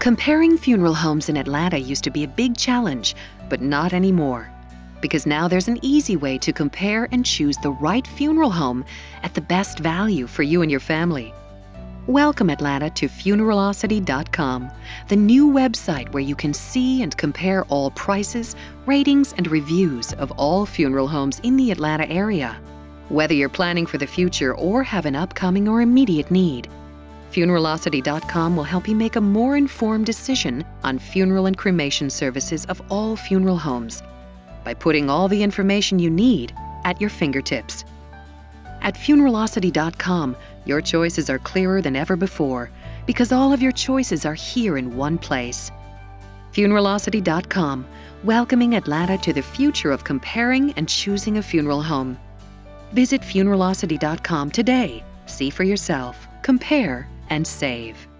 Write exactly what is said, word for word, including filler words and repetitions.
Comparing funeral homes in Atlanta used to be a big challenge, but not anymore. Because now there's an easy way to compare and choose the right funeral home at the best value for you and your family. Welcome, Atlanta, to Funeralocity dot com, the new website where you can see and compare all prices, ratings, and reviews of all funeral homes in the Atlanta area. Whether you're planning for the future or have an upcoming or immediate need, Funeralocity dot com will help you make a more informed decision on funeral and cremation services of all funeral homes by putting all the information you need at your fingertips. At Funeralocity dot com, your choices are clearer than ever before because all of your choices are here in one place. Funeralocity dot com, welcoming Atlanta to the future of comparing and choosing a funeral home. Visit Funeralocity dot com today. See for yourself, compare, and save.